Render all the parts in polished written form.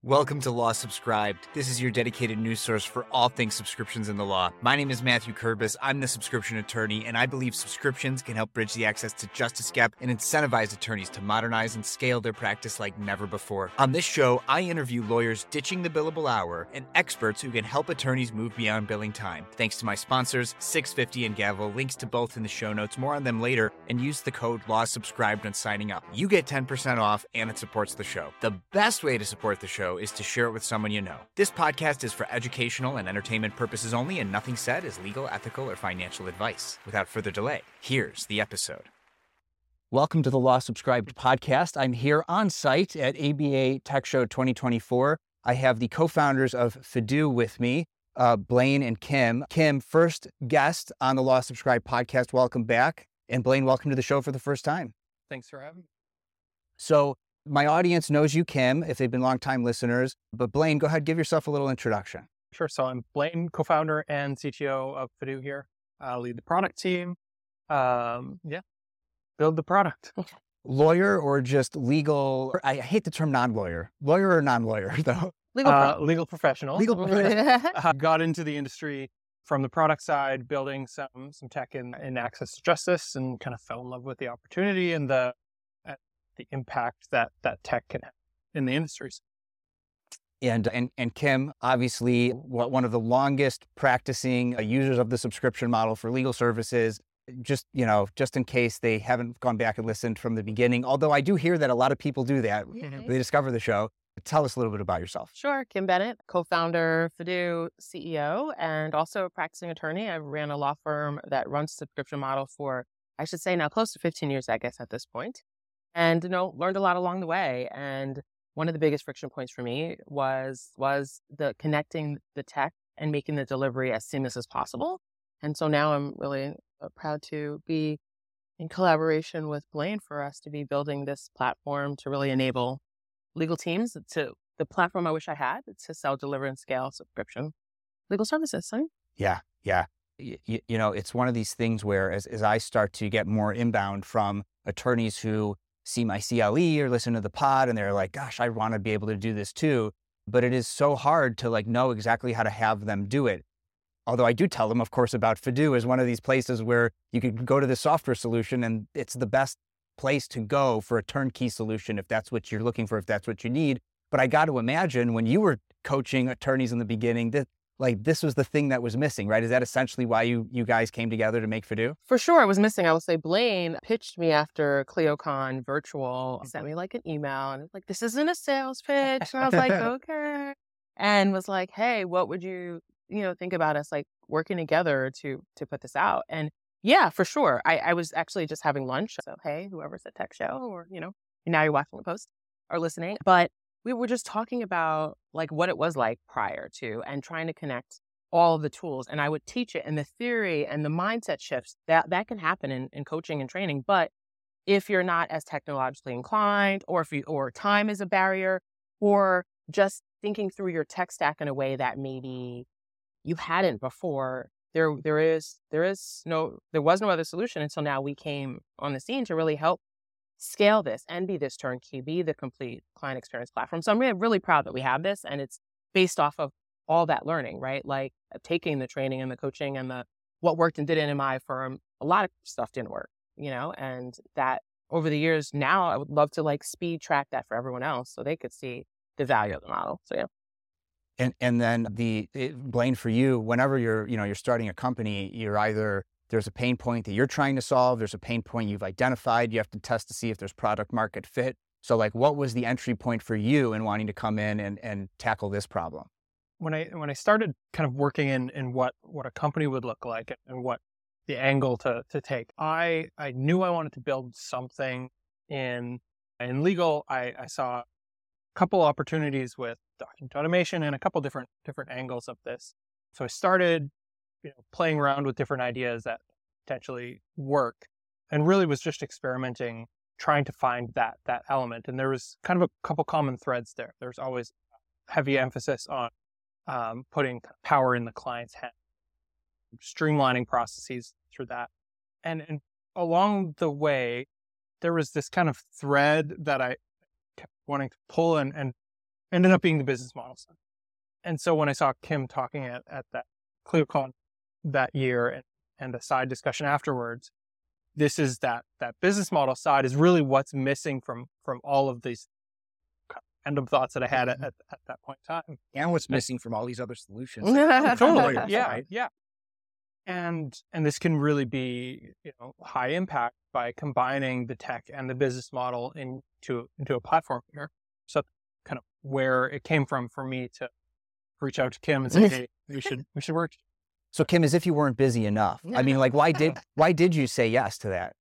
Welcome to Law Subscribed. This is your dedicated news source for all things subscriptions in the law. My name is Matthew Kurbis. I'm the subscription attorney, and I believe subscriptions can help bridge the access to Justice Gap and incentivize attorneys to modernize and scale their practice like never before. On this show, I interview lawyers ditching the billable hour and experts who can help attorneys move beyond billing time. Thanks to my sponsors, 650 and Gavel. Links to both in the show notes. More on them later, and use the code LAWSubscribed when signing up. You get 10% off, and it supports the show. The best way to support the show is to share it with someone you know. This podcast is for educational and entertainment purposes only, and nothing said is legal, ethical, or financial advice. Without further delay, here's the episode. Welcome to the Law Subscribed podcast. I'm here on site at ABA Tech Show 2024. I have the co-founders of Fidoo with me, Blaine and Kim. Kim, first guest on the Law Subscribed podcast. Welcome back. And Blaine, welcome to the show for the first time. Thanks for having me. So my audience knows you, Kim, if they've been longtime listeners. But Blaine, go ahead, give yourself a little introduction. Sure. So I'm Blaine, co-founder and CTO of Fidoo here. I lead the product team. Build the product. Lawyer or just legal? I hate the term non-lawyer. Lawyer or non-lawyer, though? Legal professional. Legal professional. Got into the industry from the product side, building some tech in access to justice, and kind of fell in love with the opportunity and the impact that tech can have in the industries. And Kim, obviously, one of the longest practicing users of the subscription model for legal services. Just in case they haven't gone back and listened from the beginning. Although I do hear that a lot of people do that. Mm-hmm. They discover the show. Tell us a little bit about yourself. Sure. Kim Bennett, co-founder, Fidoo CEO, and also a practicing attorney. I ran a law firm that runs subscription model for, I should say now, close to 15 years, I guess, at this point. And, learned a lot along the way. And one of the biggest friction points for me was the connecting the tech and making the delivery as seamless as possible. And so now I'm really proud to be in collaboration with Blaine for us to be building this platform to really enable legal teams to the platform I wish I had to sell, deliver, and scale subscription legal services. So. Yeah. It's one of these things where as I start to get more inbound from attorneys who see my CLE or listen to the pod and they're like, gosh, I want to be able to do this too. But it is so hard to know exactly how to have them do it. Although I do tell them, of course, about Fidoo as one of these places where you could go to the software solution and it's the best place to go for a turnkey solution if that's what you're looking for, if that's what you need. But I got to imagine when you were coaching attorneys in the beginning, that this was the thing that was missing, right? Is that essentially why you guys came together to make Fidoo? For sure, it was missing. I will say Blaine pitched me after ClioCon virtual, sent me an email and it's this isn't a sales pitch. And I was like, okay. And was like, hey, what would you think about us working together to put this out? And yeah, for sure. I was actually just having lunch. So, hey, whoever's at Tech Show or, now you're watching the post or listening. But we were just talking about what it was like prior to and trying to connect all of the tools. And I would teach it and the theory and the mindset shifts that can happen in coaching and training. But if you're not as technologically inclined or or time is a barrier or just thinking through your tech stack in a way that maybe you hadn't before, there was no other solution until now we came on the scene to really help scale this and be this turnkey, be the complete client experience platform. So I'm really proud that we have this, and it's based off of all that learning, right? Taking the training and the coaching and what worked and didn't in my firm. A lot of stuff didn't work, and that over the years now I would love to speed track that for everyone else so they could see the value of the model. So yeah. And then Blaine, for you, whenever you're starting a company, you're either there's a pain point that you're trying to solve, there's a pain point you've identified, you have to test to see if there's product market fit. So what was the entry point for you in wanting to come in and tackle this problem? When I started kind of working in what a company would look like and what the angle to take, I knew I wanted to build something in legal. I saw a couple opportunities with document automation and a couple different angles of this. So I started playing around with different ideas that potentially work and really was just experimenting, trying to find that element. And there was kind of a couple common threads there. There's always heavy emphasis on putting power in the client's hand, streamlining processes through that. And along the way, there was this kind of thread that I kept wanting to pull and ended up being the business model side. And so when I saw Kim talking at that ClioCon that year and a side discussion afterwards, this is that business model side is really what's missing from all of these random thoughts that I had at that point in time. And what's missing from all these other solutions. Totally. Yeah. And this can really be, high impact by combining the tech and the business model into a platform here. So kind of where it came from for me to reach out to Kim and say, hey, we should work. So Kim, as if you weren't busy enough. I mean, like, why did you say yes to that?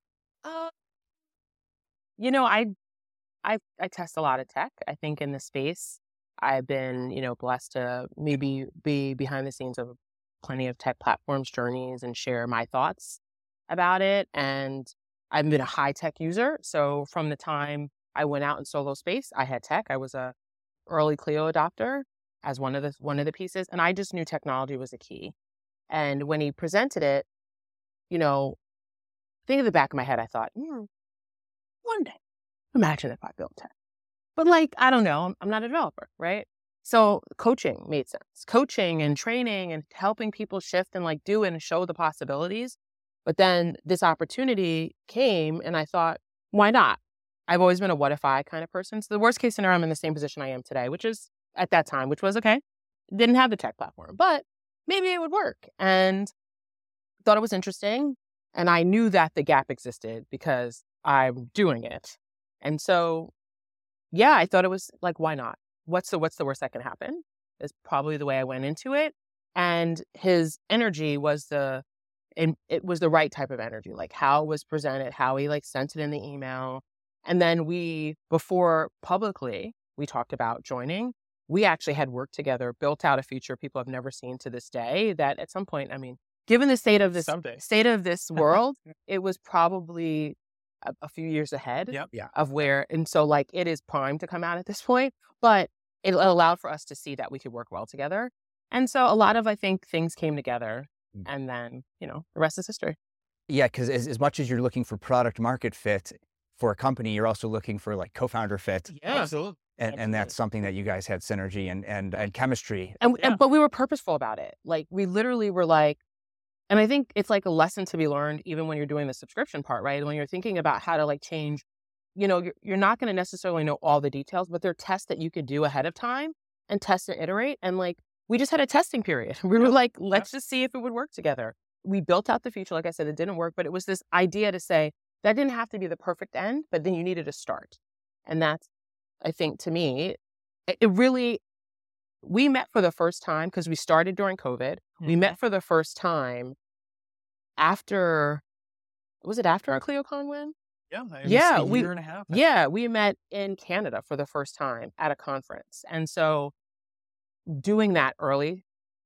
I test a lot of tech. I think in the space, I've been, blessed to maybe be behind the scenes of plenty of tech platforms, journeys, and share my thoughts about it. And I've been a high tech user. So from the time I went out in solo space, I had tech. I was a early Clio adopter as one of the pieces. And I just knew technology was a key. And when he presented it, I think in the back of my head, I thought, one day, imagine if I built tech. But I don't know, I'm not a developer, right? So coaching made sense. Coaching and training and helping people shift and do and show the possibilities. But then this opportunity came and I thought, why not? I've always been a what if I kind of person. So the worst case scenario, I'm in the same position I am today, which is at that time, which was okay. Didn't have the tech platform, but maybe it would work. And thought it was interesting. And I knew that the gap existed because I'm doing it. And so, yeah, I thought it was why not? What's the worst that can happen? Is probably the way I went into it. And his energy was it was the right type of energy, how it was presented, how he sent it in the email. And then before publicly, we talked about joining. We actually had worked together, built out a feature people have never seen to this day that at some point, given the state of this world, it was probably a few years ahead of where, and so it is primed to come out at this point, but it allowed for us to see that we could work well together. And so a lot of, I think, things came together and then, the rest is history. Yeah, because as much as you're looking for product market fit for a company, you're also looking for co-founder fit. Yeah, absolutely. And that's something that you guys had synergy and chemistry. But we were purposeful about it. We literally were and I think it's a lesson to be learned even when you're doing the subscription part, right? When you're thinking about how to change, you're not going to necessarily know all the details, but there are tests that you could do ahead of time and test and iterate. And we just had a testing period. We were let's just see if it would work together. We built out the feature. Like I said, it didn't work, but it was this idea to say that didn't have to be the perfect end, but then you needed to start. And that's, I think to me, we met for the first time because we started during COVID. Mm-hmm. We met for the first time was it after our ClioCon win? Yeah. A year and a half. Yeah. We met in Canada for the first time at a conference. And so doing that early,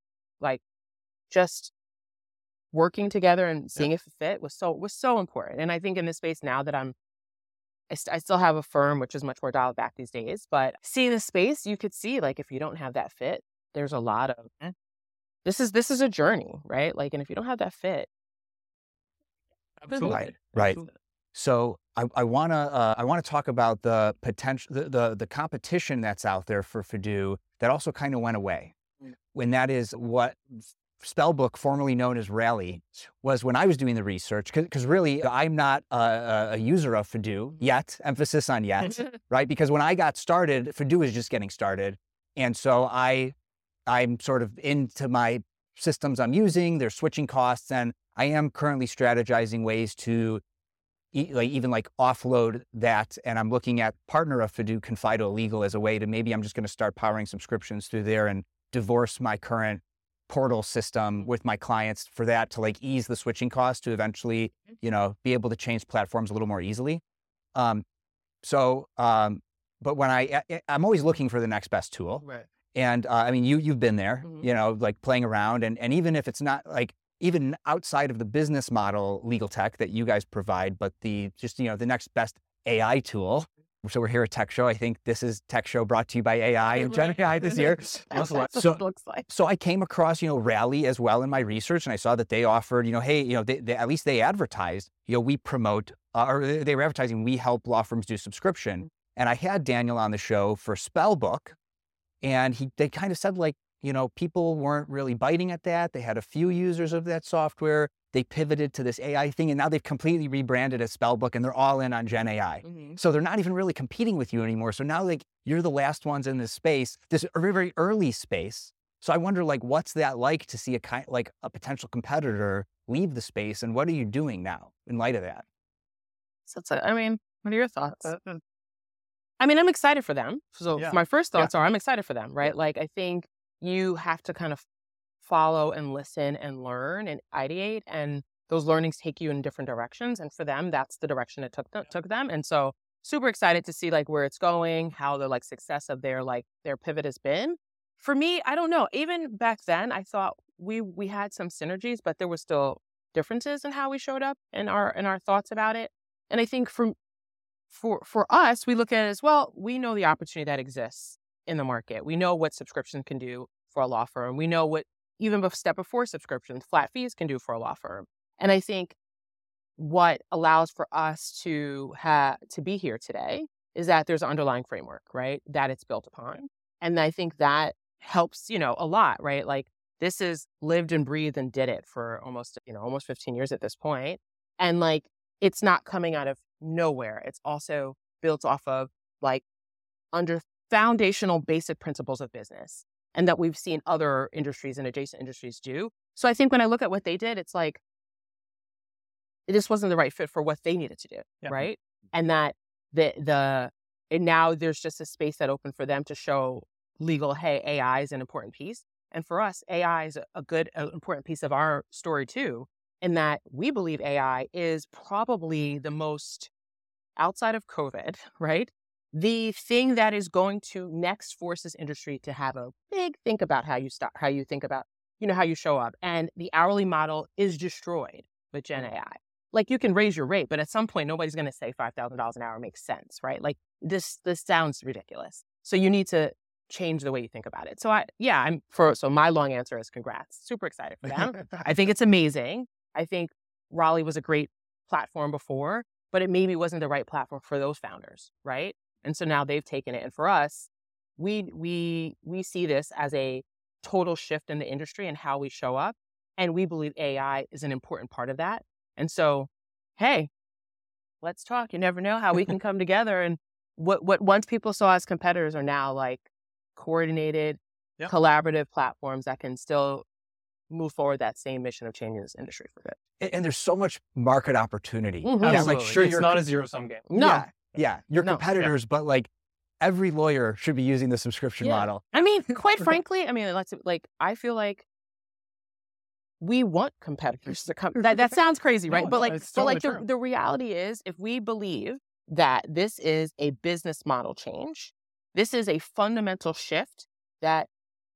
just working together and seeing if it fit was so important. And I think in this space now that I still have a firm, which is much more dialed back these days, but seeing the space, you could see if you don't have that fit, there's a lot of, this is a journey, right? And if you don't have that fit. Absolutely. Right. Absolutely. So I want to talk about the potential, the competition that's out there for Fidoo that also kind of went away. When that is what Spellbook, formerly known as Rally, was when I was doing the research, because really I'm not a user of Fidoo yet, emphasis on yet, right? Because when I got started, Fidoo is just getting started. And so I'm sort of into my systems I'm using, their switching costs, and I am currently strategizing ways to even offload that. And I'm looking at partner of Fidoo, Confido Legal, as a way to maybe I'm just going to start powering subscriptions through there and divorce my current portal system with my clients for that to ease the switching costs to eventually, be able to change platforms a little more easily. But when I'm always looking for the next best tool. Right. And you've been there, playing around and even if it's not even outside of the business model legal tech that you guys provide, but the next best AI tool. So we're here at Tech Show. I think this is Tech Show brought to you by AI and Gen AI this year. That's what it looks like. So I came across, Rally as well in my research, and I saw that they offered, hey, they at least they advertised, we promote, or they were advertising, we help law firms do subscription. And I had Daniel on the show for Spellbook, And they kind of said like, people weren't really biting at that. They had a few users of that software. They pivoted to this AI thing, and now they've completely rebranded as Spellbook, and they're all in on Gen AI. Mm-hmm. So they're not even really competing with you anymore. So now like you're the last ones in this space, this very, very early space. So I wonder like, what's that like to see a potential competitor leave the space, and what are you doing now in light of that? So what are your thoughts? I'm excited for them. So my first thoughts are I'm excited for them, right? Yeah. Like I think you have to kind of follow and listen and learn and ideate, and those learnings take you in different directions. And for them, that's the direction it took them. And so super excited to see like where it's going, how the like success of their pivot has been. For me, I don't know. Even back then, I thought we had some synergies, but there were still differences in how we showed up and our thoughts about it. And I think for us, we look at it as well. We know the opportunity that exists in the market. We know what subscription can do for a law firm. We know what even a step before subscriptions, flat fees can do for a law firm. And I think what allows for us to be here today is that there's an underlying framework, right, that it's built upon. And I think that helps, a lot, right? Like this is lived and breathed and did it for almost 15 years at this point. And like, it's not coming out of nowhere. It's also built off of like under foundational basic principles of business, and that we've seen other industries and adjacent industries do. So I think when I look at what they did, it's like, it just wasn't the right fit for what they needed to do. Yeah. Right. And that and now there's just a space that opened for them to show legal, hey, AI is an important piece. And for us, AI is an important piece of our story too, in that we believe AI is probably the most, outside of COVID, right? The thing that is going to next force this industry to have a big think about how you think about, how you show up. And the hourly model is destroyed with Gen AI. Like you can raise your rate, but at some point, nobody's going to say $5,000 an hour makes sense, right? Like this sounds ridiculous. So you need to change the way you think about it. So my long answer is congrats. Super excited for them. I think it's amazing. I think Raleigh was a great platform before, but it maybe wasn't the right platform for those founders, right? And so now they've taken it. And for us, we see this as a total shift in the industry and how we show up. And we believe AI is an important part of that. And so, hey, let's talk. You never know how we can come together. And what once people saw as competitors are now like coordinated, collaborative platforms that can still move forward that same mission of changing this industry for good. And there's so much market opportunity. Mm-hmm. Yeah, like sure, it's not a zero-sum game. No. Yeah. Your competitors, but like every lawyer should be using the subscription model. Quite frankly, I feel like we want competitors to come. That sounds crazy, right? The reality is, if we believe that this is a business model change, this is a fundamental shift that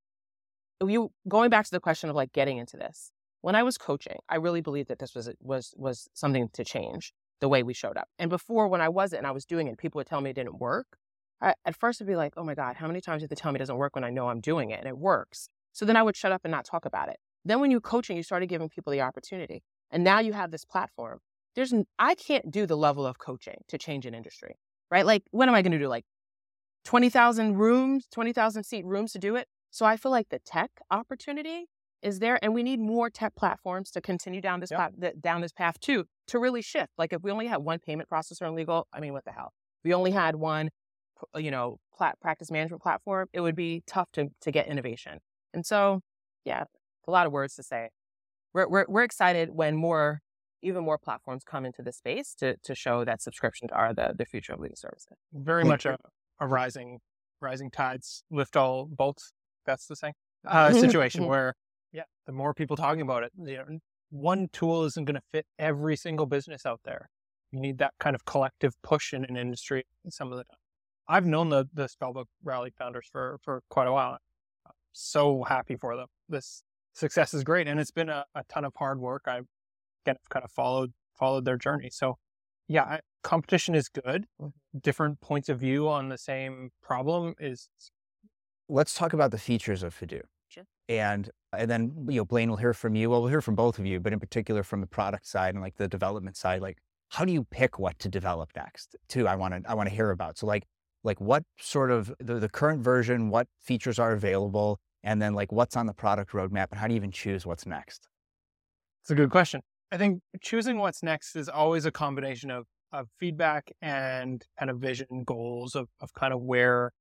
going back to the question of like getting into this. When I was coaching, I really believed that this was something to change the way we showed up. And before, when I wasn't and I was doing it, people would tell me it didn't work. At first, I'd be like, oh my God, how many times did they tell me it doesn't work when I know I'm doing it and it works? So then I would shut up and not talk about it. Then when you're coaching, you started giving people the opportunity. And now you have this platform. I can't do the level of coaching to change an industry, right? Like, what am I going to do? Like 20,000 seat rooms to do it? So I feel like the tech opportunity is there, and we need more tech platforms to continue down this path too, to really shift. Like if we only had one payment processor in legal, what the hell? If we only had one, practice management platform, it would be tough to get innovation. And so, a lot of words to say. We're excited when even more platforms come into the space to show that subscriptions are the future of legal services. Very much a rising tides lift all boats. That's the saying. Situation where, the more people talking about it, one tool isn't going to fit every single business out there. You need that kind of collective push in an industry some of the time. I've known the Spellbook Raleigh founders for quite a while. I'm so happy for them. This success is great, and it's been a ton of hard work. I've kind of followed their journey. So, competition is good. Different points of view on the same problem is. Let's talk about the features of Fidoo. Sure. And then, Blaine will hear from you. Well, we'll hear from both of you, but in particular from the product side and like the development side, like how do you pick what to develop next too? I want to hear about. So like, like what sort of the current version, what features are available, and then like what's on the product roadmap, and how do you even choose what's next? It's a good question. I think choosing what's next is always a combination of feedback and kind of vision goals of kind of where,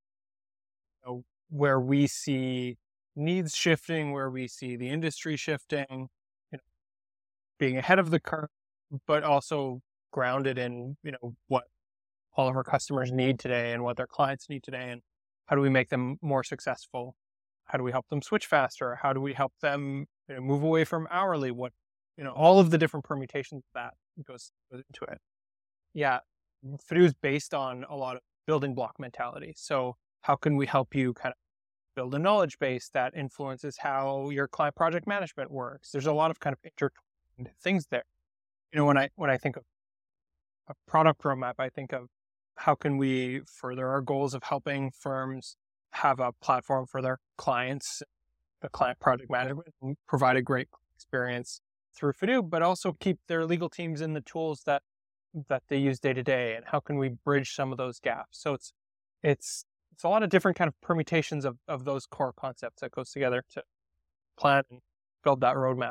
where we see needs shifting, where we see the industry shifting, being ahead of the curve, but also grounded in, what all of our customers need today and what their clients need today. And how do we make them more successful? How do we help them switch faster? How do we help them move away from hourly? What, all of the different permutations that goes into it. Yeah. Fadoo is based on a lot of building block mentality. So how can we help you kind of build a knowledge base that influences how your client project management works? There's a lot of kind of intertwined things there. When I think of a product roadmap, I think of how can we further our goals of helping firms have a platform for their clients, the client project management, and provide a great experience through Fadoo, but also keep their legal teams in the tools that they use day to day. And how can we bridge some of those gaps? So it's a lot of different kind of permutations of those core concepts that goes together to plan and build that roadmap.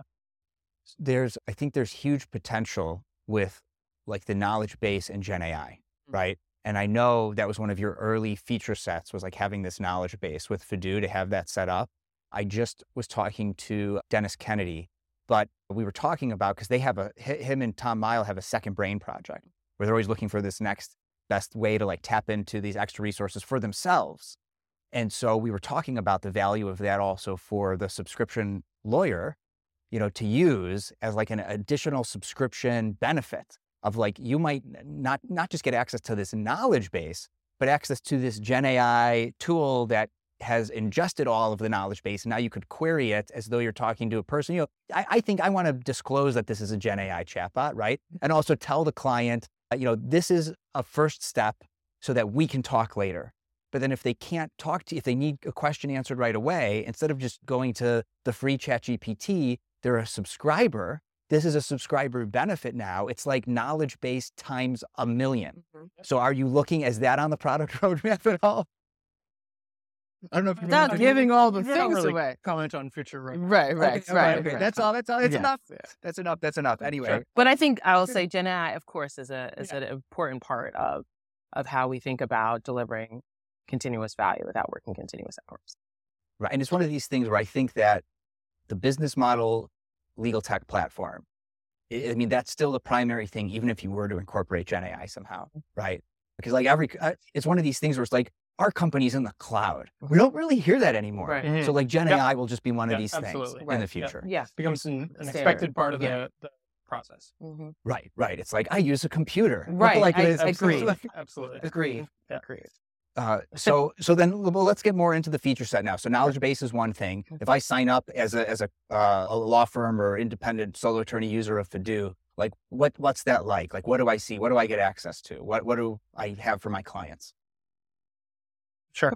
I think there's huge potential with like the knowledge base and Gen AI, right? And I know that was one of your early feature sets was like having this knowledge base with Fadoo to have that set up. I just was talking to Dennis Kennedy, but we were talking about, because they have him and Tom Mile have a second brain project where they're always looking for this next best way to like tap into these extra resources for themselves. And so we were talking about the value of that also for the subscription lawyer, to use as like an additional subscription benefit of like, you might not just get access to this knowledge base, but access to this Gen AI tool that has ingested all of the knowledge base. And now you could query it as though you're talking to a person. I think I want to disclose that this is a Gen AI chatbot, right? And also tell the client, this is a first step so that we can talk later. But then if they can't talk to you, if they need a question answered right away, instead of just going to the free ChatGPT, they're a subscriber. This is a subscriber benefit now. It's like knowledge base times 1,000,000. Mm-hmm. So are you looking as that on the product roadmap at all? I don't know if without giving all the things really away. Comment on future roadmap. Right. Okay. That's all. It's enough. Yeah. That's enough. Anyway. Sure. But I think I will say Gen AI, of course, is an important part of how we think about delivering continuous value without working continuous hours. Right. And it's one of these things where I think that the business model legal tech platform, that's still the primary thing, even if you were to incorporate Gen AI somehow, right? Because like it's one of these things where it's like, our company's in the cloud. We don't really hear that anymore. Right. Mm-hmm. So like Gen AI will just be one of these things in the future. Yeah. It becomes an expected part of the process. Mm-hmm. Right. It's like, I use a computer. Right. I agree. Absolutely. Agree. Yeah. So then let's get more into the feature set now. So knowledge base is one thing. If I sign up as a law firm or independent solo attorney user of Fadoo, like what's that like? Like, what do I see? What do I get access to? What do I have for my clients? Sure.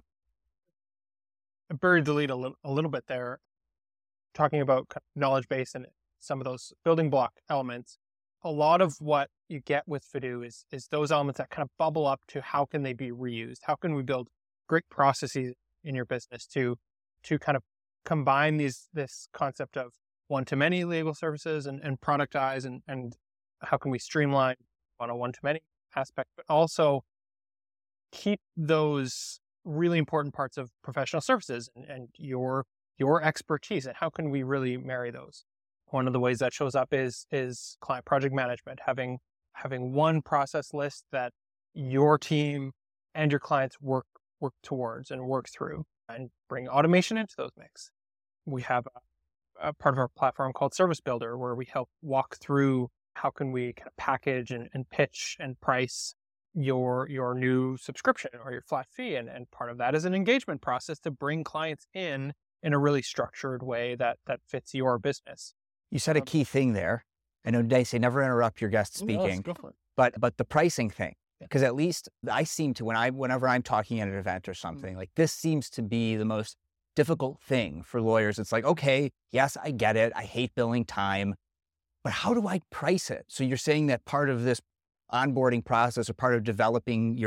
I buried the lead a little bit there, talking about knowledge base and some of those building block elements. A lot of what you get with Fadoo is those elements that kind of bubble up to how can they be reused? How can we build great processes in your business to kind of combine this concept of one-to-many legal services and productize and how can we streamline on a one-to-many aspect, but also keep those really important parts of professional services and your expertise, and how can we really marry those? One of the ways that shows up is client project management, having one process list that your team and your clients work towards and work through, and bring automation into those mix. We have a part of our platform called Service Builder, where we help walk through how can we kind of package and pitch and price your new subscription or your flat fee. And part of that is an engagement process to bring clients in a really structured way that fits your business. You said a key thing there. I know they say never interrupt your guest speaking, but the pricing thing, because at least I seem to, whenever I'm talking at an event or something, like this seems to be the most difficult thing for lawyers. It's like, okay, yes, I get it. I hate billing time, but how do I price it? So you're saying that part of this onboarding process or part of developing your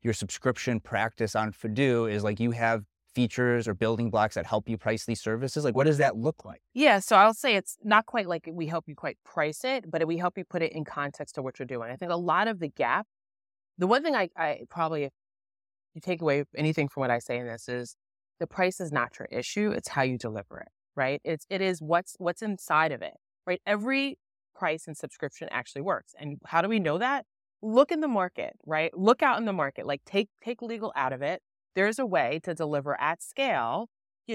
your subscription practice on Fidoo is like you have features or building blocks that help you price these services? Like, what does that look like? Yeah, so I'll say it's not quite like we help you quite price it, but we help you put it in context to what you're doing. I think a lot of the gap, the one thing I probably, if you take away anything from what I say in this, is the price is not your issue. It's how you deliver it, right? It is what's inside of it, right? Every price and subscription actually works. And how do we know that? Look in the market, right? Look out in the market, like take legal out of it. There's a way to deliver at scale, $1,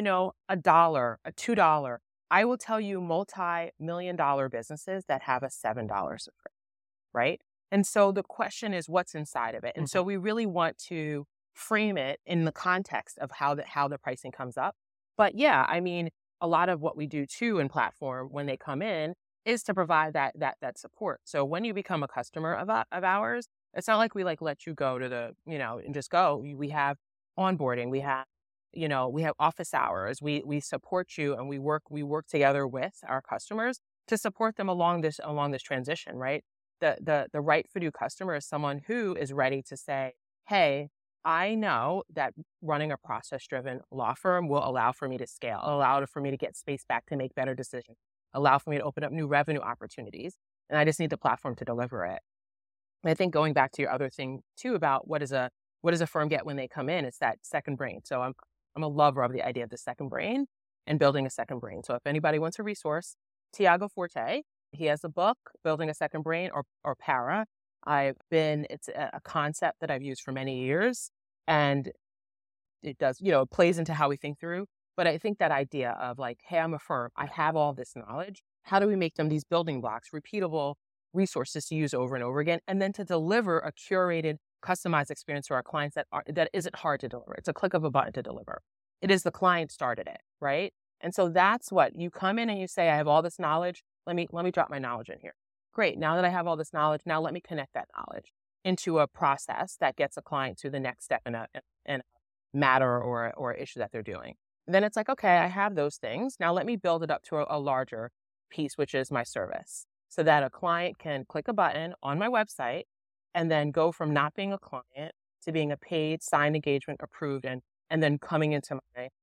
$2. I will tell you multi-million-dollar businesses that have a $7 subscription, right? And so the question is what's inside of it. And so we really want to frame it in the context of how the pricing comes up. But yeah, I mean, a lot of what we do too in platform when they come in is to provide that support. So when you become a customer of ours, it's not like we let you go to the, and just go. We have onboarding, we have office hours, we support you, and we work together with our customers to support them along this transition, right? The right Fidoo customer is someone who is ready to say, hey, I know that running a process-driven law firm will allow for me to scale, allow for me to get space back to make better decisions, allow for me to open up new revenue opportunities, and I just need the platform to deliver it. And I think going back to your other thing too about what does a firm get when they come in, it's that second brain. So I'm a lover of the idea of the second brain and building a second brain. So if anybody wants a resource, Tiago Forte, he has a book, Building a Second Brain, or Para. It's a concept that I've used for many years, and it does, it plays into how we think through. But I think that idea of like, hey, I'm a firm, I have all this knowledge. How do we make them these building blocks, repeatable resources to use over and over again, and then to deliver a curated, customized experience to our clients that isn't hard to deliver. It's a click of a button to deliver. It is the client started it, right? And so that's what you come in and you say, I have all this knowledge. Let me drop my knowledge in here. Great. Now that I have all this knowledge, now let me connect that knowledge into a process that gets a client to the next step in a matter or issue that they're doing. And then it's like, okay, I have those things. Now let me build it up to a larger piece, which is my service, so that a client can click a button on my website and then go from not being a client to being a paid, signed engagement, approved, and then coming into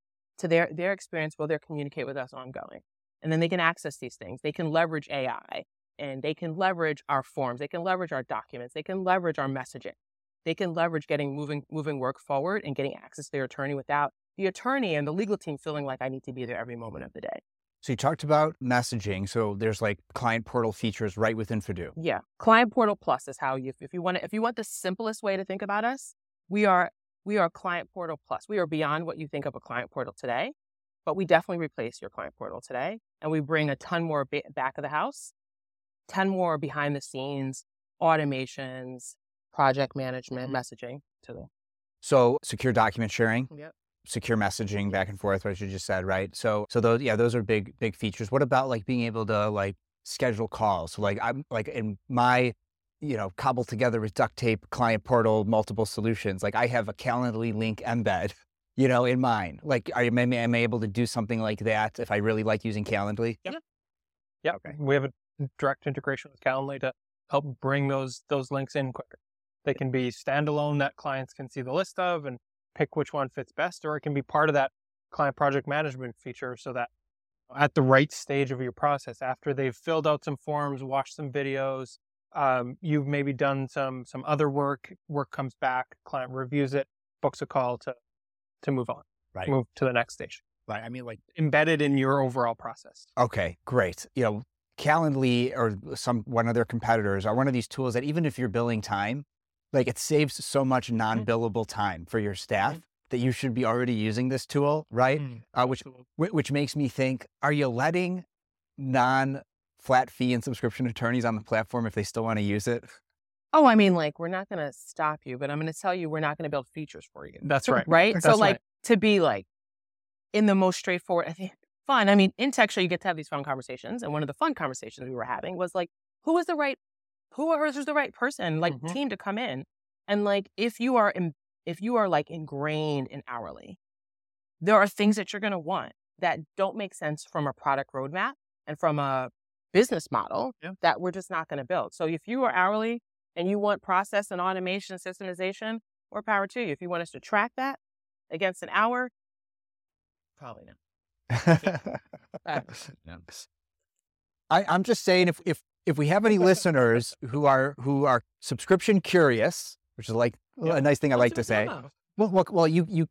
their experience will they communicate with us ongoing. And then they can access these things. They can leverage AI, and they can leverage our forms. They can leverage our documents. They can leverage our messaging. They can leverage getting moving work forward and getting access to their attorney without the attorney and the legal team feeling like I need to be there every moment of the day. So you talked about messaging. So there's like client portal features right within Fidoo. Yeah. Client Portal Plus is how if you want the simplest way to think about us, we are Client Portal Plus. We are beyond what you think of a client portal today, but we definitely replace your client portal today. And we bring a ton more back of the house, 10 more behind the scenes, automations, project management, messaging to them. So secure document sharing. Yep. Secure messaging back and forth, what you just said, right? So those are big features. What about like being able to like schedule calls? So like I'm like in my, cobbled together with duct tape client portal, multiple solutions. Like I have a Calendly link embed, in mine. Like am I able to do something like that if I really like using Calendly? Yep. Okay. We have a direct integration with Calendly to help bring those links in quicker. They can be standalone that clients can see the list of and pick which one fits best, or it can be part of that client project management feature so that at the right stage of your process, after they've filled out some forms, watched some videos, you've maybe done some other work comes back, client reviews it, books a call to move on, right? Move to the next station. Right. I mean, like embedded in your overall process. Okay, great. Calendly or one of their competitors are one of these tools that even if you're billing time, like it saves so much non-billable time for your staff that you should be already using this tool, right? Which makes me think, are you letting non-flat fee and subscription attorneys on the platform if they still want to use it? Oh, I mean, like, we're not going to stop you, but I'm going to tell you we're not going to build features for you. That's right. Right? So like to be like in the most straightforward, I think fun. I mean, in tech show, you get to have these fun conversations. And one of the fun conversations we were having was like, who's the right person, like team to come in. And like, if you are like ingrained in hourly, there are things that you're going to want that don't make sense from a product roadmap and from a business model that we're just not going to build. So if you are hourly and you want process and automation, systemization, more power to you. If you want us to track that against an hour, probably not. No. I'm just saying, if we have any listeners who are subscription curious, which is like a nice thing I like to say. Well, you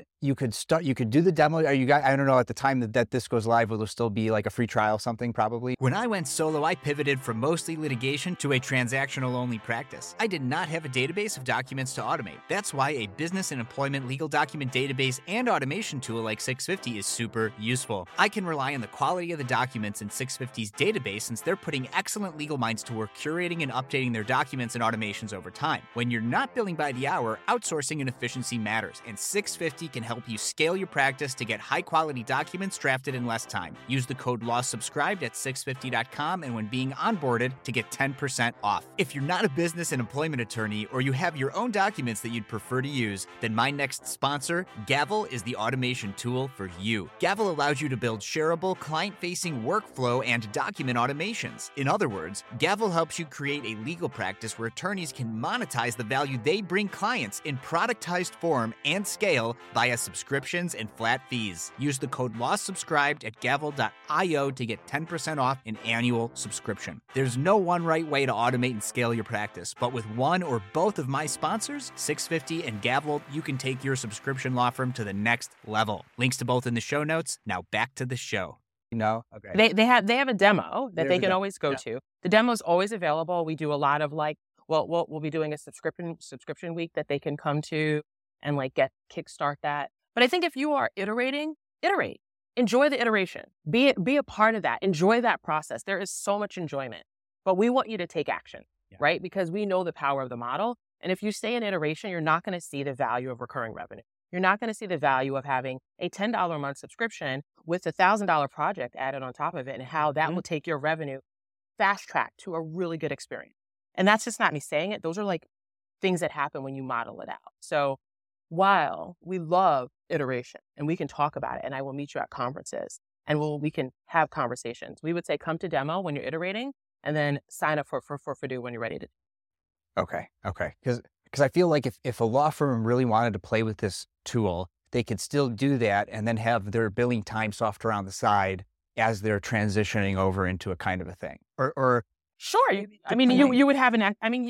could do the demo. Are you guys, I don't know, at the time that this goes live, will there still be like a free trial, something probably? When I went solo, I pivoted from mostly litigation to a transactional only practice. I did not have a database of documents to automate. That's why a business and employment legal document database and automation tool like 650 is super useful. I can rely on the quality of the documents in 650's database since they're putting excellent legal minds to work curating and updating their documents and automations over time. When you're not billing by the hour, outsourcing and efficiency matters, and 650 can help you scale your practice to get high-quality documents drafted in less time. Use the code LAWSUBSCRIBED at 650.com and when being onboarded to get 10% off. If you're not a business and employment attorney or you have your own documents that you'd prefer to use, then my next sponsor, Gavel, is the automation tool for you. Gavel allows you to build shareable, client-facing workflow and document automations. In other words, Gavel helps you create a legal practice where attorneys can monetize the value they bring clients in productized form and scale via subscriptions and flat fees. Use the code LAWSUBSCRIBED at gavel.io to get 10% off an annual subscription. There's no one right way to automate and scale your practice, but with one or both of my sponsors, 650 and Gavel, you can take your subscription law firm to the next level. Links to both in the show notes. Now back to the show. No? Okay. They have a demo that they can always go to. The demo is always available. We do a lot of we'll be doing a subscription week that they can come to and kickstart that. But I think if you are iterating, iterate. Enjoy the iteration. Be a part of that. Enjoy that process. There is so much enjoyment. But we want you to take action, right? Because we know the power of the model. And if you stay in iteration, you're not going to see the value of recurring revenue. You're not going to see the value of having a $10 a month subscription with a $1,000 project added on top of it and how that will take your revenue fast track to a really good experience. And that's just not me saying it. Those are things that happen when you model it out. So while we love iteration and we can talk about it, and I will meet you at conferences and we can have conversations, we would say come to demo when you're iterating and then sign up for Fadoo when you're ready to. Okay. Because I feel like if a law firm really wanted to play with this tool, they could still do that and then have their billing time software on the side as they're transitioning over into a kind of a thing. Or sure. You would have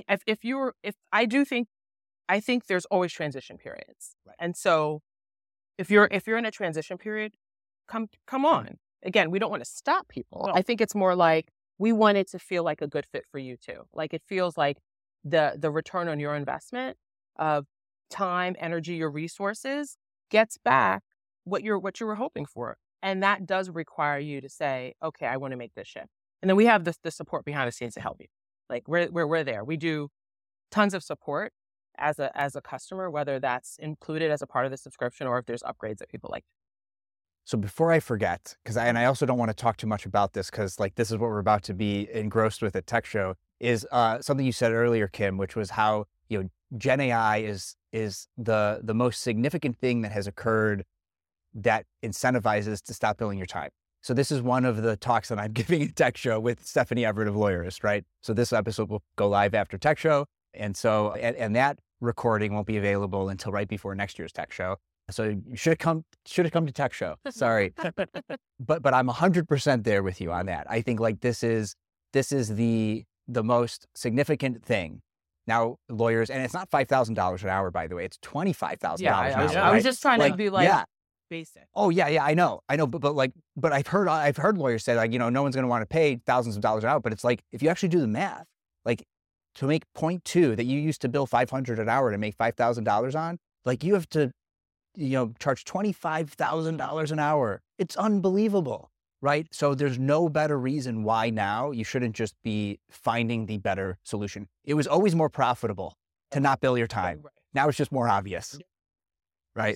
I think there's always transition periods. Right. And so if you're in a transition period, come on. Again, we don't want to stop people. No. I think it's more like we want it to feel like a good fit for you too. Like it feels like the return on your investment of time, energy, your resources gets back what you were hoping for. And that does require you to say, okay, I want to make this shift. And then we have the support behind the scenes to help you. We're there. We do tons of support as a customer, whether that's included as a part of the subscription or if there's upgrades that people like. So before I forget, I also don't want to talk too much about this because this is what we're about to be engrossed with at Tech Show, is something you said earlier, Kim, which was how Gen AI is the most significant thing that has occurred that incentivizes to stop billing your time. So this is one of the talks that I'm giving at Tech Show with Stephanie Everett of Lawyerist, right? So this episode will go live after Tech Show. And so, and that recording won't be available until right before next year's Tech Show. So you should have come to Tech Show. Sorry. but I'm 100% there with you on that. I think this is the most significant thing. Now, lawyers, and it's not $5,000 an hour, by the way, it's $25,000 an hour. I was just trying to be basic. Oh yeah, I know. But I've heard lawyers say no one's going to want to pay thousands of dollars an hour. But it's if you actually do the math, to make 0.2 that you used to bill $500 an hour to make $5,000 on, you have to, charge $25,000 an hour. It's unbelievable, right? So there's no better reason why now you shouldn't just be finding the better solution. It was always more profitable to not bill your time. Right. Now it's just more obvious, right?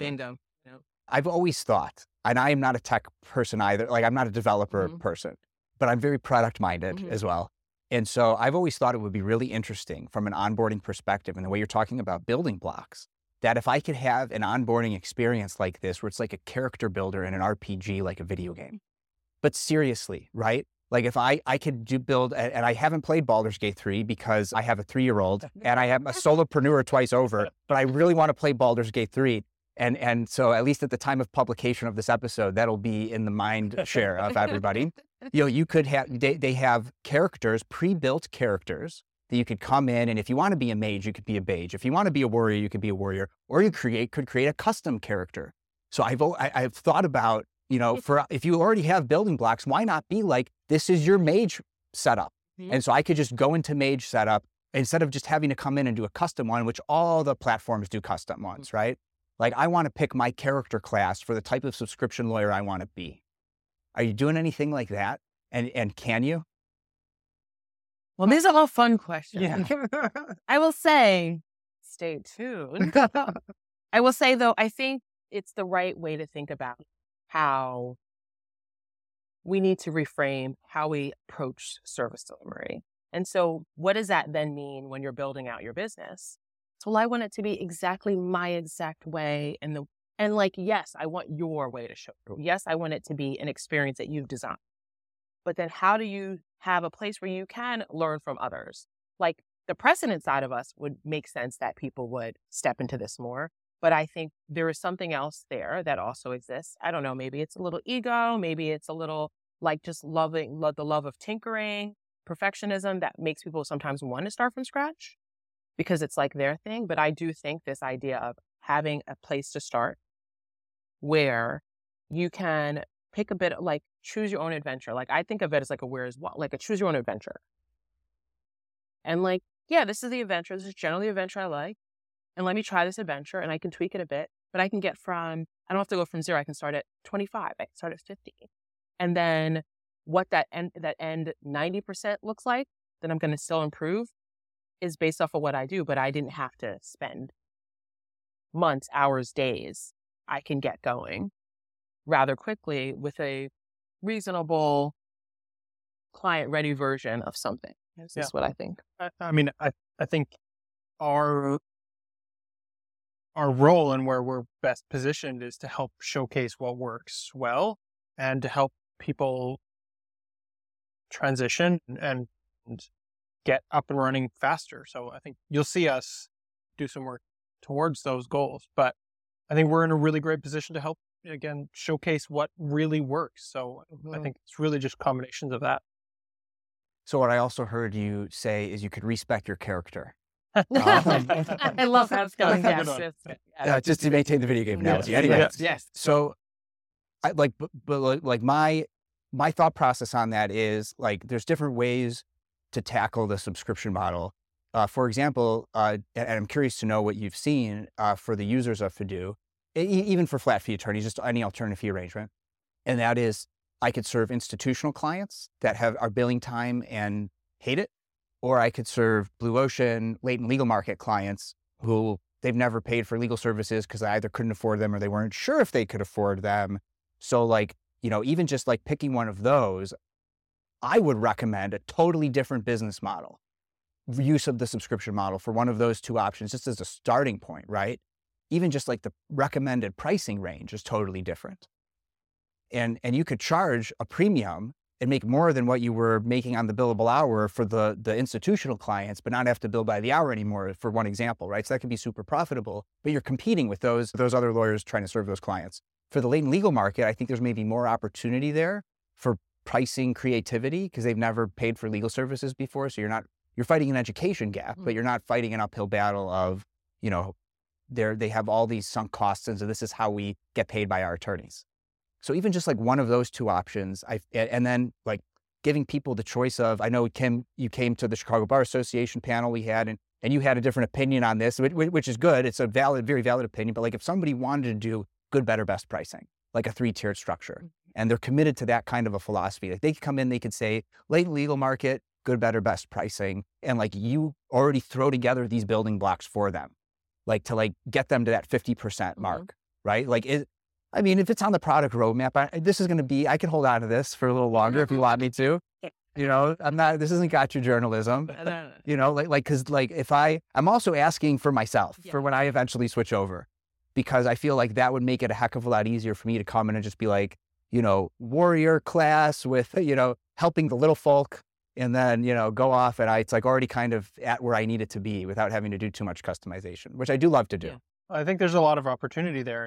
I've always thought, and I am not a tech person either. I'm not a developer person, but I'm very product minded as well. And so I've always thought it would be really interesting from an onboarding perspective and the way you're talking about building blocks, that if I could have an onboarding experience like this, where it's like a character builder in an RPG, like a video game. But seriously, right? Like if I could build, and I haven't played Baldur's Gate 3 because I have a 3-year-old and I am a solopreneur twice over, but I really want to play Baldur's Gate 3. And so at least at the time of publication of this episode, that'll be in the mind share of everybody. You could have, they have characters, pre-built characters that you could come in, and if you want to be a mage, you could be a mage. If you want to be a warrior, you could be a warrior, or you could create a custom character. So I've thought about, for if you already have building blocks, why not be like, this is your mage setup. Mm-hmm. And so I could just go into mage setup instead of just having to come in and do a custom one, which all the platforms do custom ones, mm-hmm. right? Like I want to pick my character class for the type of subscription lawyer I want to be. Are you doing anything like that? And can you? Well, these are all fun questions. Yeah. I will say, stay tuned. I will say, though, I think it's the right way to think about how we need to reframe how we approach service delivery. And so what does that then mean when you're building out your business? So, well, I want it to be exactly my exact way. And yes, I want your way to show through. Yes, I want it to be an experience that you've designed. But then how do you have a place where you can learn from others? Like the precedent side of us would make sense that people would step into this more. But I think there is something else there that also exists. I don't know, maybe it's a little ego, maybe it's a little like just the love of tinkering, perfectionism that makes people sometimes want to start from scratch because it's like their thing. But I do think this idea of having a place to start where you can pick a bit of like choose your own adventure. Like I think of it as like a choose your own adventure. And like, yeah, this is the adventure. This is generally the adventure I like. And let me try this adventure and I can tweak it a bit, but I don't have to go from 0. I can start at 25. I can start at 50. And then what that end 90% looks like that I'm going to still improve is based off of what I do, but I didn't have to spend months, hours, days. I can get going rather quickly with a reasonable client ready version of something. That's what I think. I think our role and where we're best positioned is to help showcase what works well and to help people transition and get up and running faster. So I think you'll see us do some work towards those goals, but I think we're in a really great position to help, again, showcase what really works. So I think it's really just combinations of that. So what I also heard you say is you could respect your character. I love how it's going. Yes. Just to maintain the video game analogy. Anyway, yes. So, my thought process on that is like there's different ways to tackle the subscription model. For example, and I'm curious to know what you've seen for the users of Fidoo, even for flat fee attorneys, just any alternative fee arrangement, and that is I could serve institutional clients that are billing time and hate it. Or I could serve Blue Ocean, latent legal market clients who they've never paid for legal services because they either couldn't afford them or they weren't sure if they could afford them. So even just like picking one of those, I would recommend a totally different business model, use of the subscription model for one of those two options, just as a starting point, right? Even just like the recommended pricing range is totally different. And you could charge a premium and make more than what you were making on the billable hour for the institutional clients, but not have to bill by the hour anymore, for one example, right? So that could be super profitable, but you're competing with those other lawyers trying to serve those clients. For the latent legal market, I think there's maybe more opportunity there for pricing creativity because they've never paid for legal services before. So you're fighting an education gap, but you're not fighting an uphill battle of, they have all these sunk costs. And so this is how we get paid by our attorneys. So even just like one of those two options, and then like giving people the choice of, I know Kim, you came to the Chicago Bar Association panel we had, and you had a different opinion on this, which is good. It's a very valid opinion. But like if somebody wanted to do good, better, best pricing, like a 3-tiered structure, and they're committed to that kind of a philosophy, like they could come in, they could say latent legal market, good, better, best pricing, and like you already throw together these building blocks for them, like to like get them to that 50% mark, right? Like if it's on the product roadmap, this is going to be, I can hold on to this for a little longer if you want me to. This isn't gotcha journalism, because I'm also asking for myself for when I eventually switch over, because I feel like that would make it a heck of a lot easier for me to come in and just be like, warrior class with, helping the little folk, and then, go off, and it's like already kind of at where I need it to be without having to do too much customization, which I do love to do. Yeah. I think there's a lot of opportunity there.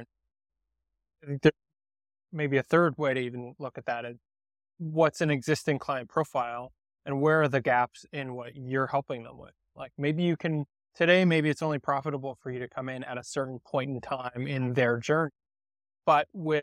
I think there's maybe a third way to even look at that is what's an existing client profile and where are the gaps in what you're helping them with. Like maybe maybe it's only profitable for you to come in at a certain point in time in their journey. But with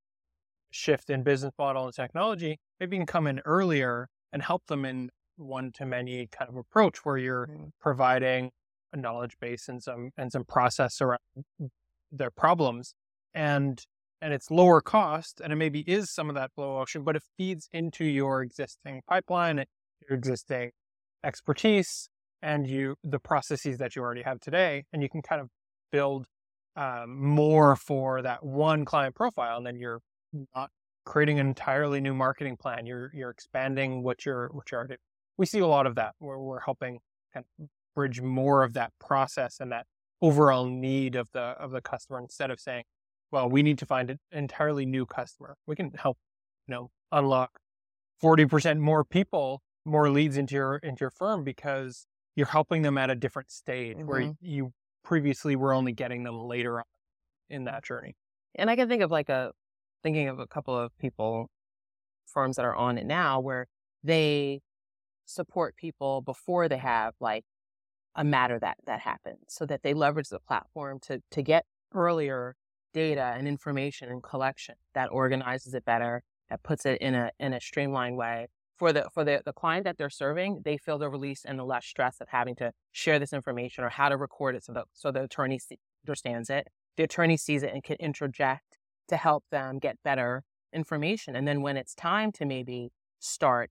shift in business model and technology, maybe you can come in earlier and help them in one-to-many kind of approach where you're providing a knowledge base and some process around their problems, and it's lower cost, and it maybe is some of that blue ocean, but it feeds into your existing pipeline, your existing expertise, and the processes that you already have today, and you can kind of build more for that one client profile, and then you're not creating an entirely new marketing plan. You're expanding what you're already. We see a lot of that where we're helping kind of bridge more of that process and that overall need of the customer, instead of saying, well, we need to find an entirely new customer. We can help, unlock 40% more leads into your firm because you're helping them at a different stage where you previously were only getting them later on in that journey. And I can think of thinking of a couple of firms that are on it now where they support people before they have like a matter that happens, so that they leverage the platform to get earlier data and information and collection that organizes it better, that puts it in a streamlined way for the client that they're serving. They feel the release and the less stress of having to share this information or how to record it so the attorney understands it. The attorney sees it and can interject to help them get better information. And then when it's time to maybe start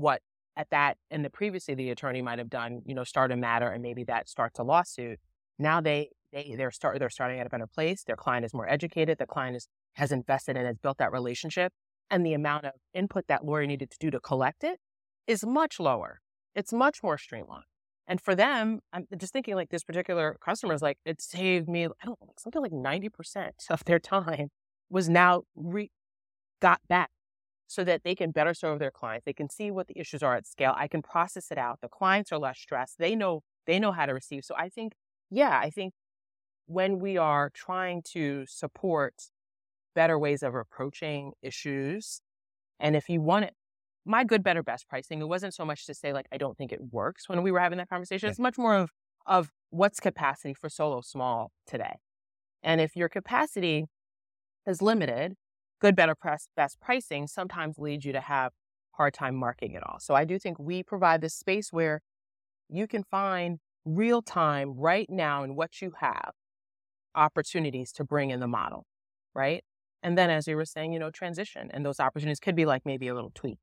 previously the attorney might have done, start a matter and maybe that starts a lawsuit. Now they're starting at a better place. Their client is more educated. The client has invested and has built that relationship. And the amount of input that lawyer needed to do to collect it is much lower. It's much more streamlined. And for them, I'm just thinking like this particular customer is like, it saved me, something like 90% of their time was now got back so that they can better serve their clients. They can see what the issues are at scale. I can process it out. The clients are less stressed. They know how to receive. So I think when we are trying to support better ways of approaching issues, and if you want it, my good, better, best pricing, it wasn't so much to say like, I don't think it works when we were having that conversation. It's much more of what's capacity for solo small today. And if your capacity is limited, good, better, best pricing sometimes leads you to have a hard time marketing it all. So I do think we provide this space where you can find real time right now in what you have opportunities to bring in the model, right? And then as you were saying, transition, and those opportunities could be like maybe a little tweak,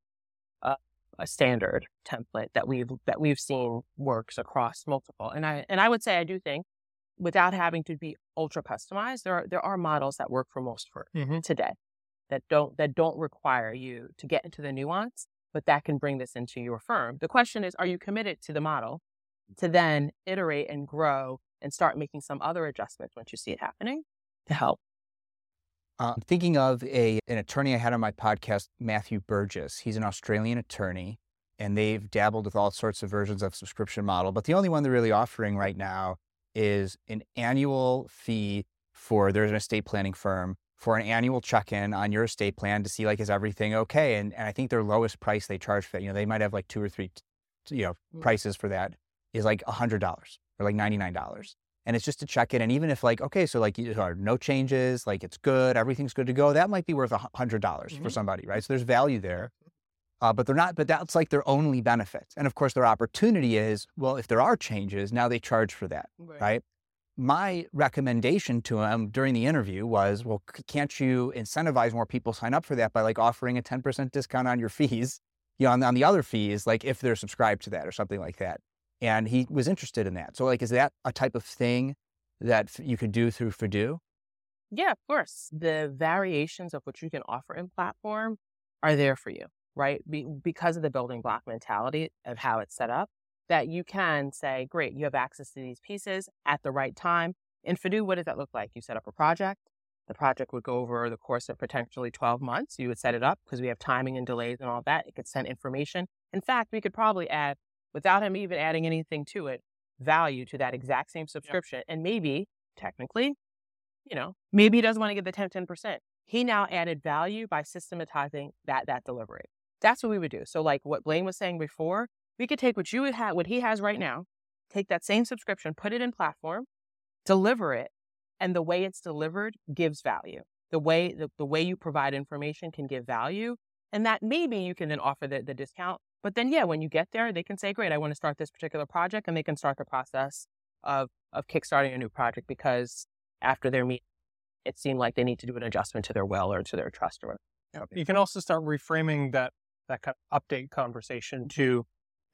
a standard template that we've seen works across multiple. And I would say I do think without having to be ultra customized, there are models that work for most firms today that don't require you to get into the nuance, but that can bring this into your firm. The question is, are you committed to the model to then iterate and grow and start making some other adjustments once you see it happening to help? I'm thinking of an attorney I had on my podcast, Matthew Burgess. He's an Australian attorney, and they've dabbled with all sorts of versions of subscription model, but the only one they're really offering right now is an annual fee there's an estate planning firm, for an annual check-in on your estate plan to see like, is everything okay? And I think their lowest price they charge for that, they might have like 2 or 3, prices for that is like $100 or like $99. And it's just to check in. And even if like, okay, so like no changes, like it's good, everything's good to go, that might be worth $100 for somebody, right? So there's value there, but that's like their only benefit. And of course their opportunity is, well, if there are changes, now they charge for that, right? My recommendation to him during the interview was, well, can't you incentivize more people sign up for that by like offering a 10% discount on your fees, on the other fees, like if they're subscribed to that or something like that. And he was interested in that. So like, is that a type of thing that you could do through Fidoo? Yeah, of course. The variations of what you can offer in platform are there for you, right? Because of the building block mentality of how it's set up, that you can say, great, you have access to these pieces at the right time. In Fidoo, what does that look like? You set up a project, The project would go over the course of potentially 12 months. You would set it up because we have timing and delays and all that. It could send information. In fact, we could probably add, without him even adding anything to it, value to that exact same subscription. And maybe, technically, maybe he doesn't want to get the 10%. He now added value by systematizing that delivery. That's what we would do. So like what Blaine was saying before, we could take what he has right now, take that same subscription, put it in platform, deliver it, and the way it's delivered gives value. The way you provide information can give value, and that maybe you can then offer the discount. But then, when you get there, they can say, great, I want to start this particular project, and they can start the process of kickstarting a new project because after their meeting, it seemed like they need to do an adjustment to their well or to their trust or whatever. You can also start reframing that kind of update conversation to,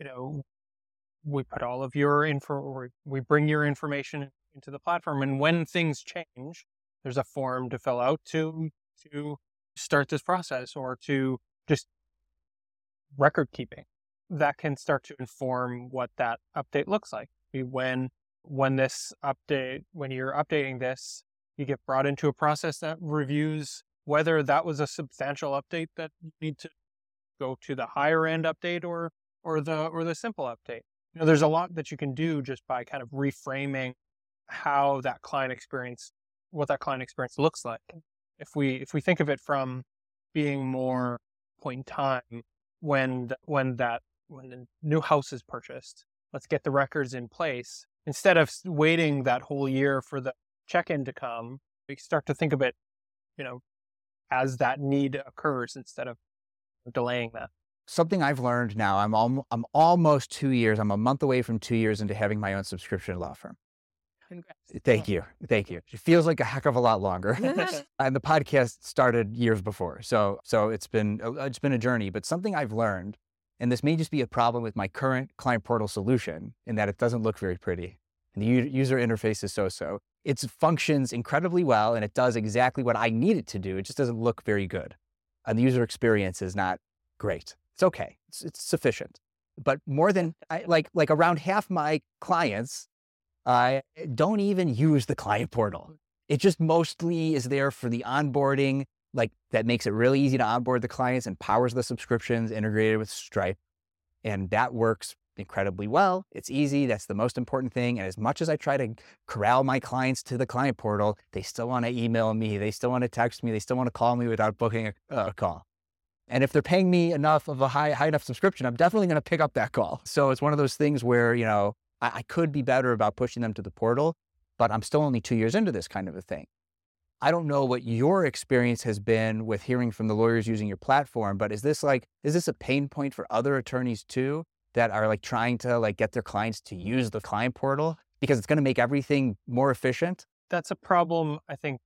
we put all of your info, or we bring your information into the platform, and when things change, there's a form to fill out to start this process or to just record keeping that can start to inform what that update looks like. When you're updating this, you get brought into a process that reviews whether that was a substantial update that you need to go to the higher end update or the simple update. There's a lot that you can do just by kind of reframing how what that client experience looks like. If we think of it from being more point in time, when the new house is purchased, let's get the records in place instead of waiting that whole year for the check-in to come. We start to think of it, as that need occurs instead of delaying that. Something I've learned now, I'm almost 2 years. I'm a month away from 2 years into having my own subscription law firm. Congrats. Thank you. It feels like a heck of a lot longer. And the podcast started years before. So it's been a journey, but something I've learned, and this may just be a problem with my current client portal solution in that it doesn't look very pretty. And the user interface is so. It functions incredibly well and it does exactly what I need it to do. It just doesn't look very good. And the user experience is not great. It's okay. It's sufficient. But more than like around half my clients don't even use the client portal. It just mostly is there for the onboarding, like that makes it really easy to onboard the clients and powers the subscriptions integrated with Stripe. And that works incredibly well. It's easy. That's the most important thing. And as much as I try to corral my clients to the client portal, they still want to email me. They still want to text me. They still want to call me without booking a call. And if they're paying me enough of a high enough subscription, I'm definitely going to pick up that call. So it's one of those things where, I could be better about pushing them to the portal, but I'm still only 2 years into this kind of a thing. I don't know what your experience has been with hearing from the lawyers using your platform, but is this a pain point for other attorneys too, that are trying to get their clients to use the client portal because it's going to make everything more efficient? That's a problem I think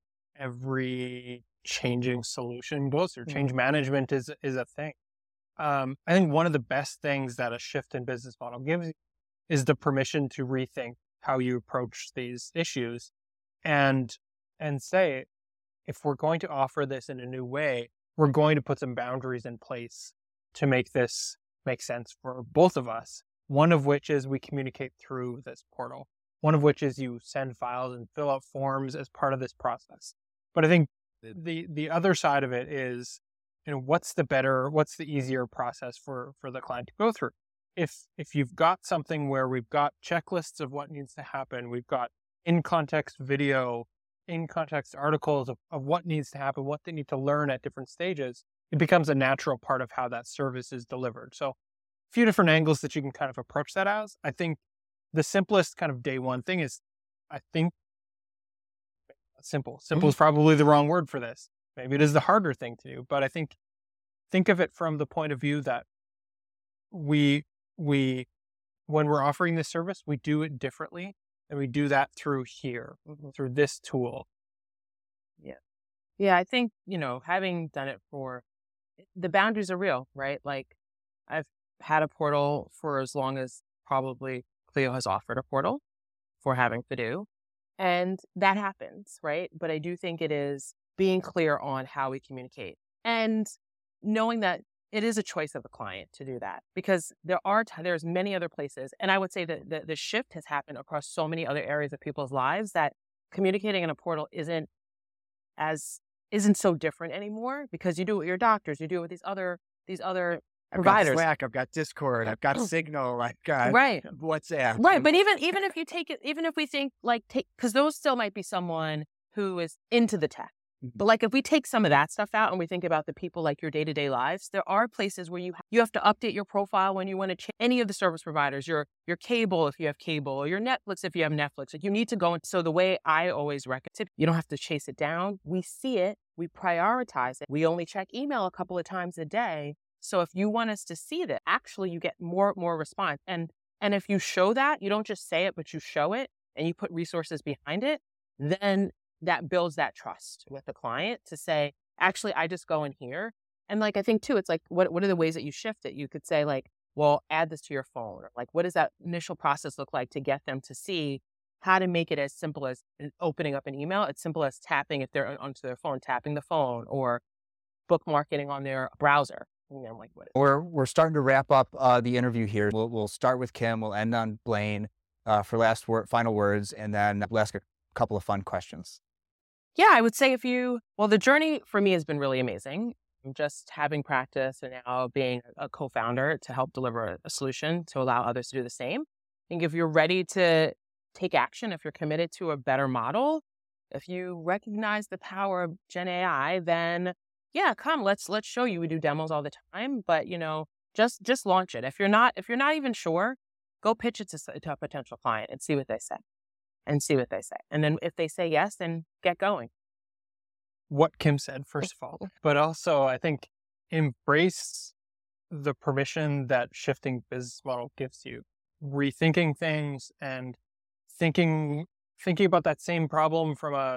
every changing solution goes through. Change management is a thing. I think one of the best things that a shift in business model gives you is the permission to rethink how you approach these issues and say, if we're going to offer this in a new way, we're going to put some boundaries in place to make this make sense for both of us. One of which is we communicate through this portal. One of which is you send files and fill out forms as part of this process. But I think the other side of it is, what's the easier process for the client to go through? If you've got something where we've got checklists of what needs to happen, we've got in-context video, in-context articles of what needs to happen, what they need to learn at different stages, it becomes a natural part of how that service is delivered. So a few different angles that you can kind of approach that as. I think the simplest kind of day one thing is, simple. Simple is probably the wrong word for this. Maybe it is the harder thing to do, but I think of it from the point of view that we when we're offering this service, we do it differently, and we do that through through this tool. Yeah. I think, having done it the boundaries are real, right? Like I've had a portal for as long as probably Clio has offered a portal for having to do. And that happens, right? But I do think it is being clear on how we communicate and knowing that it is a choice of the client to do that, because there's many other places. And I would say that the shift has happened across so many other areas of people's lives that communicating in a portal isn't isn't so different anymore because you do it with your doctors, you do it with these other I've got providers. Slack, I've got Discord, I've got Signal, I've got Right. WhatsApp. Right. But even if you take it, even if we think because those still might be someone who is into the tech. But like if we take some of that stuff out and we think about the people like your day-to-day lives, there are places where you have to update your profile when you want to change any of the service providers, your cable if you have cable, or your Netflix if you have Netflix. Like you need to go. So the way I always recommend, you don't have to chase it down. We see it, we prioritize it. We only check email a couple of times a day. So if you want us to see that, actually you get more response. And if you show that, you don't just say it, but you show it and you put resources behind it, then that builds that trust with the client to say, actually, I just go in here. And like, I think too, it's like, what are the ways that you shift it? You could say like, well, add this to your phone. Or like, what does that initial process look like to get them to see how to make it as simple as opening up an email, as simple as tapping, if they're onto their phone, tapping the phone, or bookmarking on their browser. You know, like what? We're starting to wrap up the interview here. We'll start with Kim. We'll end on Blaine for final words, and then we'll ask a couple of fun questions. Yeah, I would say the journey for me has been really amazing. Just having practice and now being a co-founder to help deliver a solution to allow others to do the same. I think if you're ready to take action, if you're committed to a better model, if you recognize the power of Gen AI, then yeah, come, let's show you. We do demos all the time, but just launch it. If you're not even sure, go pitch it to a potential client and see what they say. And then if they say yes, then get going. What Kim said, first of all, but also I think embrace the permission that shifting business model gives you. Rethinking things and thinking about that same problem from a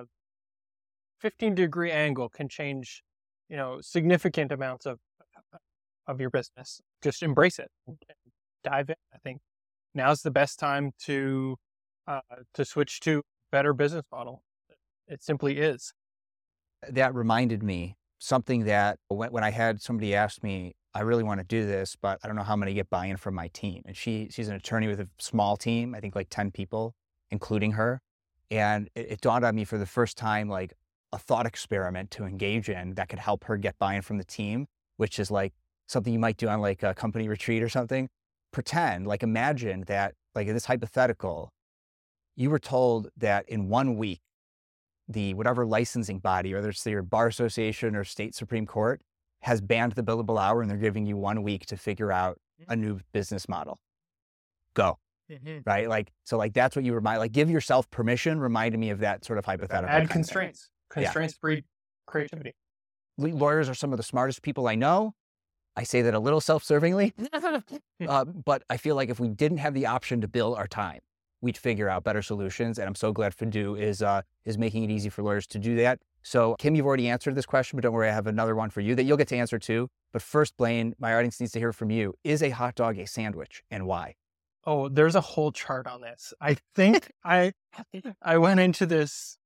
15-degree angle can change, significant amounts of your business. Just embrace it. Dive in. I think now's the best time to switch to better business model. It simply is. That reminded me something that when I had somebody ask me, I really want to do this, but I don't know how I'm going to get buy-in from my team. And she's an attorney with a small team, I think like 10 people, including her. And it dawned on me for the first time, like a thought experiment to engage in that could help her get buy-in from the team, which is like something you might do on like a company retreat or something. Imagine that, like in this hypothetical, you were told that in 1 week, the whatever licensing body, whether it's your bar association or state Supreme Court, has banned the billable hour, and they're giving you 1 week to figure out a new business model. Go. Right? Like that's what you remind, like give yourself permission, reminded me of that sort of hypothetical. Add constraints. Constraints breed creativity. Lawyers are some of the smartest people I know. I say that a little self-servingly, but I feel like if we didn't have the option to bill our time, we'd figure out better solutions. And I'm so glad Fidoo is making it easy for lawyers to do that. So Kim, you've already answered this question, but don't worry, I have another one for you that you'll get to answer too. But first, Blaine, my audience needs to hear from you. Is a hot dog a sandwich, and why? Oh, there's a whole chart on this. I think I went into this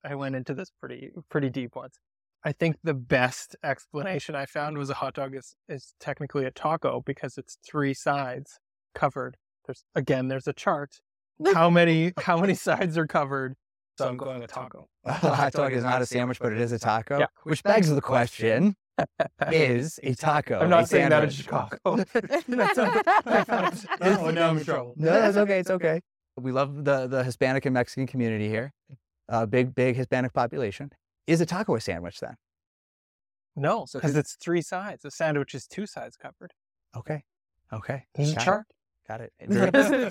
pretty deep once. I think the best explanation I found was a hot dog is technically a taco because it's 3 sides covered. There's a chart. How many sides are covered? So I'm going with taco. A hot dog is not a sandwich, but it is a taco. Yeah. Which begs the question: is a taco? I'm not saying that in Chicago. That's okay. Now I'm in trouble. No, that's okay. It's okay. We love the Hispanic and Mexican community here. Big Hispanic population. Is a taco a sandwich then? No, because it's 3 sides. A sandwich is 2 sides covered. Okay. There's a chart. Got it. Very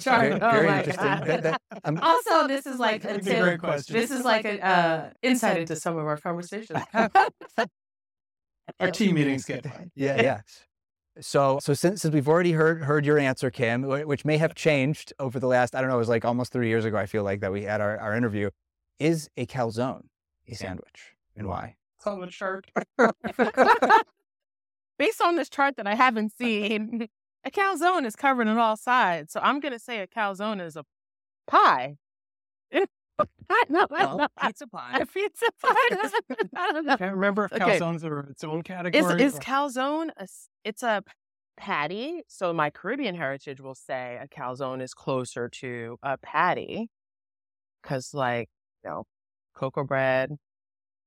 interesting. Also, this is like a great question. This is like an insight into some of our conversations. Our team meetings get Yeah. So since we've already heard your answer, Kim, which may have changed over the last, I don't know, it was like almost 3 years ago, I feel like, that we had our interview. Is a calzone a sandwich, and why? It's on the chart. Based on this chart that I haven't seen, a calzone is covered on all sides. So I'm going to say a calzone is a pie. No, pizza pie. A pizza pie. I don't know. I can't remember if calzones are its own category. Is calzone it's a patty? So my Caribbean heritage will say a calzone is closer to a patty because, cocoa bread,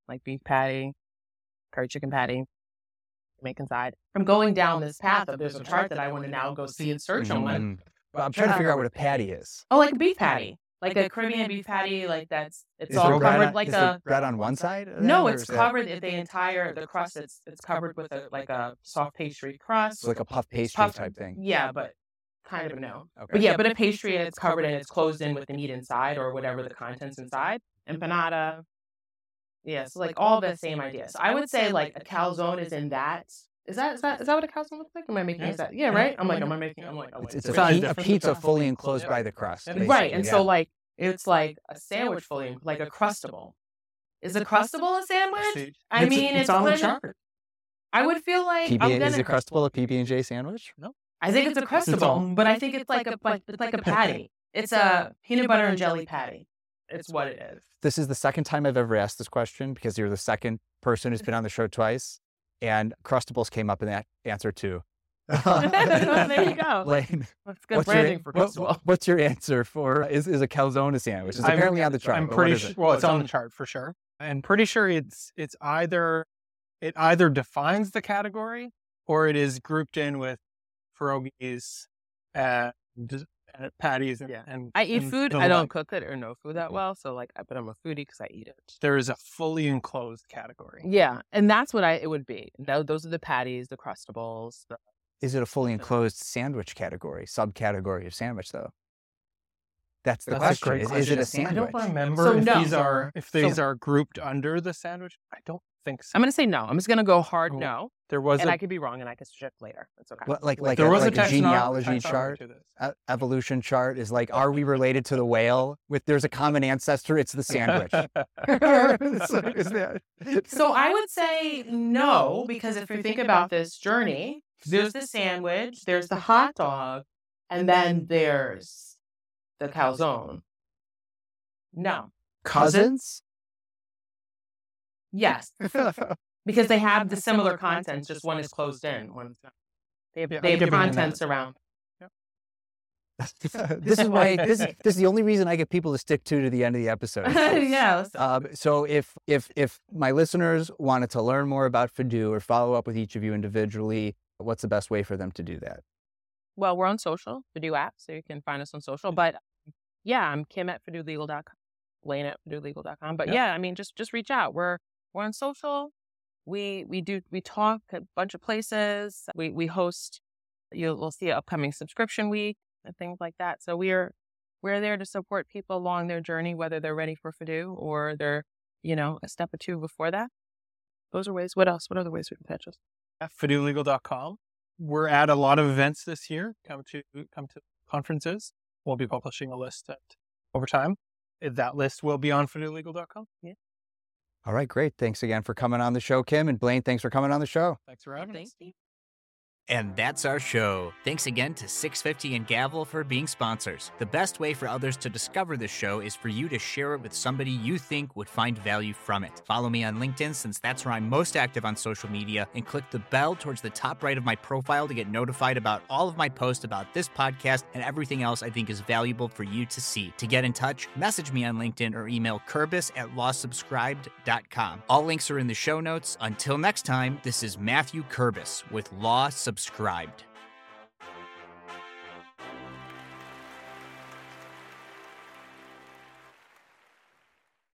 like beef patty, curry chicken patty, Jamaican side. From going down this path of there's a chart that I want to now go see and search on one. Well, I'm trying to figure out what a patty is. Oh, like a beef patty. Like a Caribbean beef patty, like it's Is all there covered like is a there bread on one side? of no, that, or it's is that- covered the crust. It's covered with a soft pastry crust. So like a puff pastry type thing. Yeah, but kind of no. Okay. But yeah, but a pastry and it's covered and it's closed in with the meat inside or whatever the contents inside. Empanada. Yeah, so like all the same ideas. So I would say like a calzone is in that. Is that what a calzone looks like? Am I making that? Yeah, right. I'm like, It's Size a difference. pizza fully enclosed by the crust. Right, right. basically, And yeah. so like it's like a sandwich fully like a crustable. Is a crustable a sandwich? See, I mean, it's on the kind of- chart. I would feel like I'm Is gonna. it crustable a PB&J sandwich? I think it's a crustable, but I think it's like a patty. It's a peanut butter and jelly patty. It's what it is. This is the second time I've ever asked this question because you're the second person who's been on the show twice, and crustables came up in that answer too. There you go. Blaine, That's good branding for crustable. what's your answer for is a calzone a sandwich? It's apparently on the chart. I'm but pretty what is sure. it? Well, it's on the chart for sure, and pretty sure it either defines the category or it is grouped in with pierogies and patties. And I eat and food. the I don't like. cook it or know food that well. So like, but I'm a foodie because I eat it. There is a fully enclosed category. Yeah, and that's what it would be. Those are the patties, the crustables. Is it a fully enclosed sandwich category, subcategory of sandwich though? That's the That's a question. great Is it question. a I sandwich? don't remember So if no. these are grouped under the sandwich. I don't think so. I'm gonna say no. I'm just gonna go hard no, There was and a I could be wrong, and I could shift later. That's okay. What, like there was like a a genealogy taxonomy chart, to this. evolution chart is like, are we related to the whale? There's a common ancestor. It's the sandwich. Is that? So I would say no, because if you think about this journey, there's the sandwich, there's the hot dog, and then there's the calzone. No. Cousins? Yes. Because they have the similar contents, just one is closed in. They have giving them contents that. around. This is why this is the only reason I get people to stick to the end of the episode. Yeah. So if my listeners wanted to learn more about Fadoo or follow up with each of you individually, what's the best way for them to do that? Well, we're on social, Fadoo app, so you can find us on social. But yeah, I'm Kim at FadooLegal.com, Blaine at FadooLegal.com. But yeah, I mean, just reach out. We're on social. We talk a bunch of places. We host. We'll see an upcoming subscription week and things like that. So we're there to support people along their journey, whether they're ready for Fadoo or they're a step or two before that. Those are ways. What else? What other ways we can catch us? At FadooLegal.com. We're at a lot of events this year. Come to conferences. We'll be publishing a list over time. That list will be on FadooLegal.com. Yeah. All right, great. Thanks again for coming on the show, Kim. And Blaine, thanks for coming on the show. Thanks for having us. Thank you. And that's our show. Thanks again to 650 and Gavel for being sponsors. The best way for others to discover this show is for you to share it with somebody you think would find value from it. Follow me on LinkedIn, since that's where I'm most active on social media, and click the bell towards the top right of my profile to get notified about all of my posts about this podcast and everything else I think is valuable for you to see. To get in touch, message me on LinkedIn or email Kurbis@lawsubscribed.com. All links are in the show notes. Until next time, this is Matthew Kurbis with Law Subscribed.